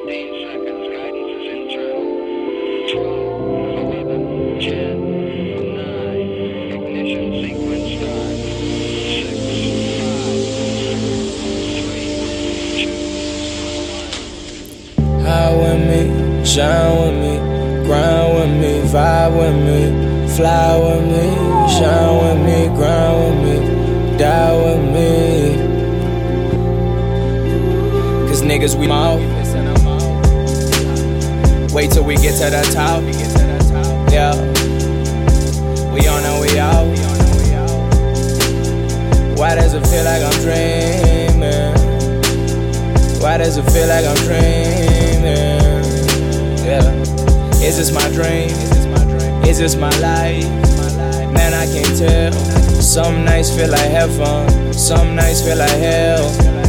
seconds. Guidance is internal. 12, 11, 10, 9. Ignition sequence start. 6, 5, 4, 3, 2, 1. High with me, shine with me, grind with me, vibe with me, fly with me, shine with me, grind with me, die with me. Cause niggas we out. Wait till we get to the top. Yeah, we on and we out. Why does it feel like I'm dreaming? Why does it feel like I'm dreaming? Yeah. Is this my dream? Is this my life? Man, I can't tell. Some nights feel like heaven, some nights feel like hell.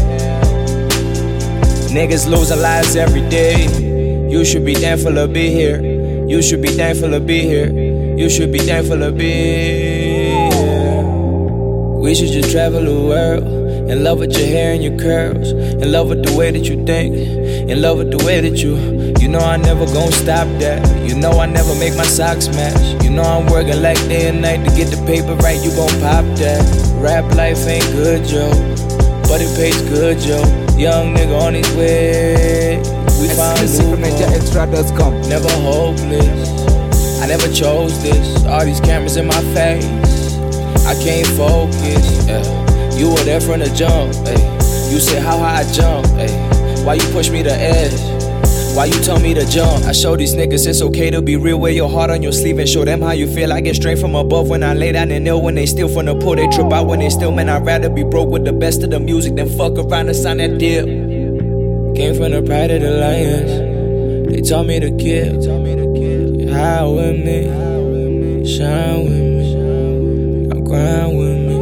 Niggas losing lives every day. You should be thankful to be here. You should be thankful to be here. You should be thankful to be here. We should just travel the world. In love with your hair and your curls. In love with the way that you think. In love with the way that you know I never gon' stop that. You know I never make my socks match. You know I'm working like day and night to get the paper right. You gon' pop that. Rap life ain't good, yo, but it pays good, yo. Young nigga on his way. We found Extra.com. Never hopeless. I never chose this. All these cameras in my face. I can't focus. Yeah. You were there from the jump, ayy. You said how high I jump, ayy. Why you push me to edge? Why you tell me to jump? I show these niggas it's okay to be real. Wear your heart on your sleeve and show them how you feel. I get straight from above when I lay down and kneel. When they steal from the pool, they trip out when they steal. Man, I'd rather be broke with the best of the music than fuck around and sign that deal. Came from the pride of the lions. They taught me to kill. You high with me, shine with me, I grind with me.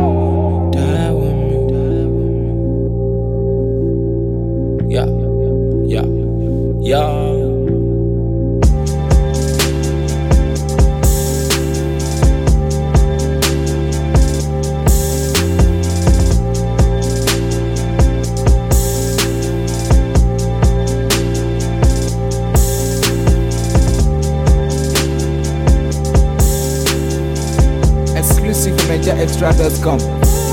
Yeah. Exclusive from Extra.com.